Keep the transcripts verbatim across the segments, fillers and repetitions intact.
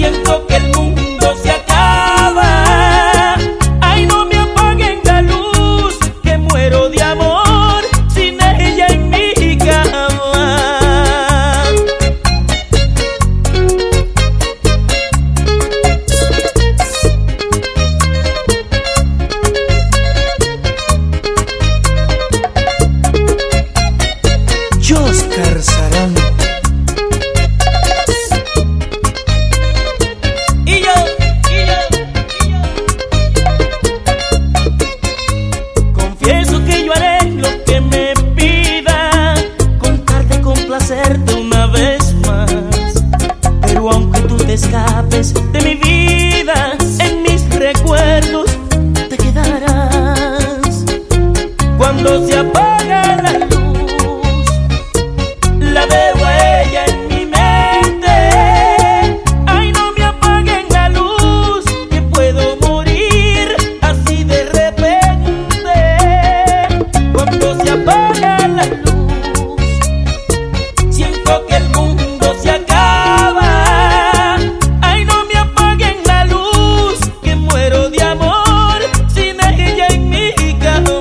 siento que el mundo se acaba. Ay, no me apaguen la luz, que muero de amor sin ella en mi cama. Oscar Sarán. Y yo, y yo, y yo. Confieso que yo haré lo que me pida, con tal de complacerte una vez más. Pero aunque tú te escapes de mi vida, en mis recuerdos te quedarás. Cuando se apaga la luz, la veo a ella en mi mente. Ay, no me apaguen la luz, que puedo morir así de repente. Cuando se apaga la luz, siento que el mundo se acaba. Ay, no me apaguen la luz, que muero de amor sin ella en mi cama.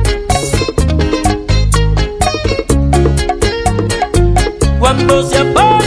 Cuando se apaga